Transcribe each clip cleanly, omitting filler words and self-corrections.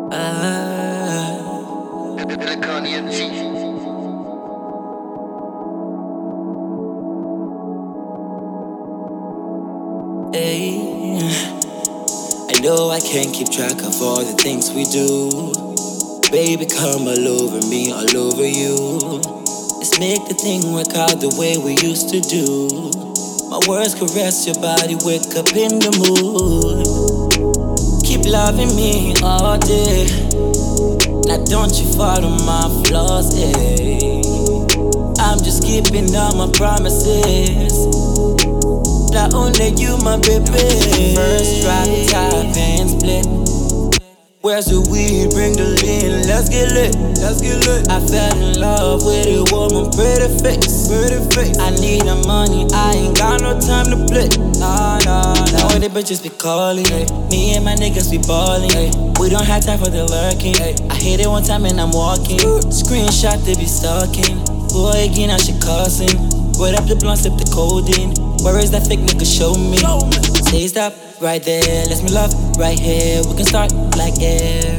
Hey, I know I can't keep track of all the things we do. Baby, come all over me, all over you. Let's make the thing work out the way we used to do. My words caress your body, wake up in the mood. Keep loving me all day. Now don't you follow my flaws, eh? I'm just keeping all my promises. Not only you, my baby. First drop, top and split. Where's the weed? Bring the lean. Let's get lit. Let's get lit. I fell in love with a woman, pretty face. Pretty face. I need the money. I ain't got no time to play. Nah, nah, nah. Now the bitches be calling. Ay. Me and my niggas be balling. Ay. We don't have time for the lurking. Ay. I hit it one time and I'm walking. Screenshot they be stalking. Boy again, I should cussing. Roll up the blunt, sip the codeine. Where is that fake nigga? Show me. Say stop right there. Let's make love right here. We can start like air.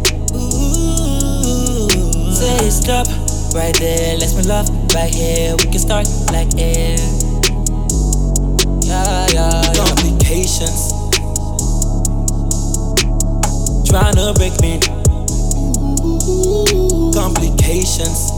Ooh. Say stop right there. Let's make love right here. We can start like air. Yeah, yeah, yeah. Complications. Tryna break me. Complications.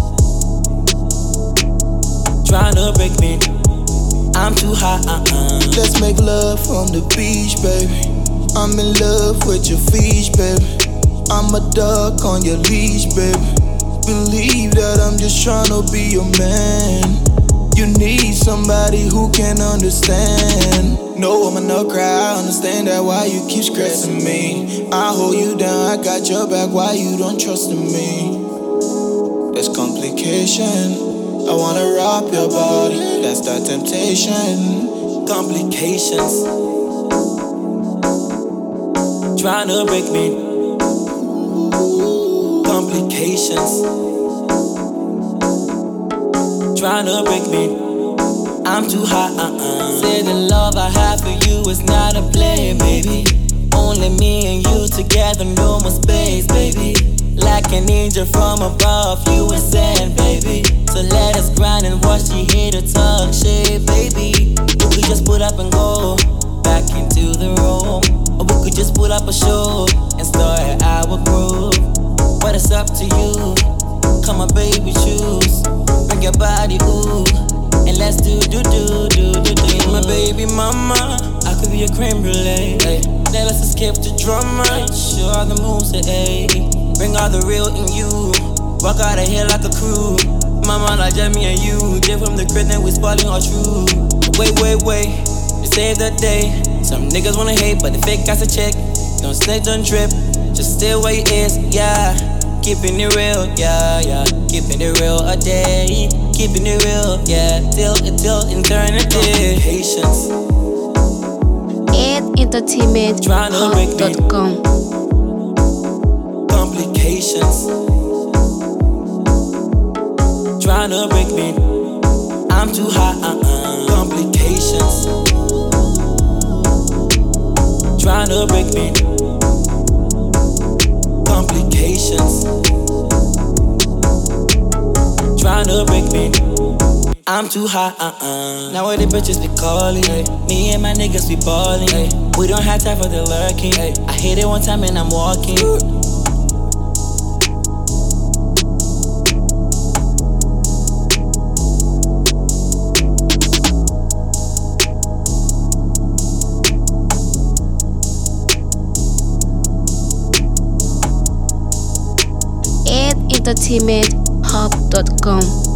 Tryna break me. I'm too high, Let's make love on the beach, baby. I'm in love with your feet, baby. I'm a dog on your leash, baby. Believe that I'm just tryna be your man. You need somebody who can understand. No, I'm a no cry, I understand that why you keep stressing me. I hold you down, I got your back, why you don't trust in me? There's complication. I wanna rob your body, that's that temptation. Complications. Tryna break me. Complications. Tryna break me. I'm too high, Say the love I have for you is not a play, baby. Only me and you together, no more space, baby. Like an angel from above, you insane, baby. So let us grind and watch the hater talk shit, baby. We could just pull up and go back into the room, or we could just pull up a show and start our groove. But it's up to you. Come on, baby, choose. Bring your body, ooh, and let's do. My baby mama, I could be a creme brulee. Ay. Now let's escape the drama. Show all the moves, ay. Bring all the real in you. Walk out of here like a crew. Mama, like just me and you. Get from the crib, then we spoiling all true. Wait. You save the day. Some niggas wanna hate, but the fake got a check. Don't snitch, don't trip. Just stay where you is, yeah. Keeping it real, yeah. Keeping it real a day. Keeping it real, yeah. Till eternity. Patience. EdEntertainment.com. Complications. Tryna break me. I'm too high, Complications. Tryna break me. Complications. Tryna break me. I'm too high, Now all the bitches be calling. Ay. Me and my niggas be balling. Ay. We don't have time for the lurking. Ay. I hit it one time and I'm walking. EdEntertainmentHub.com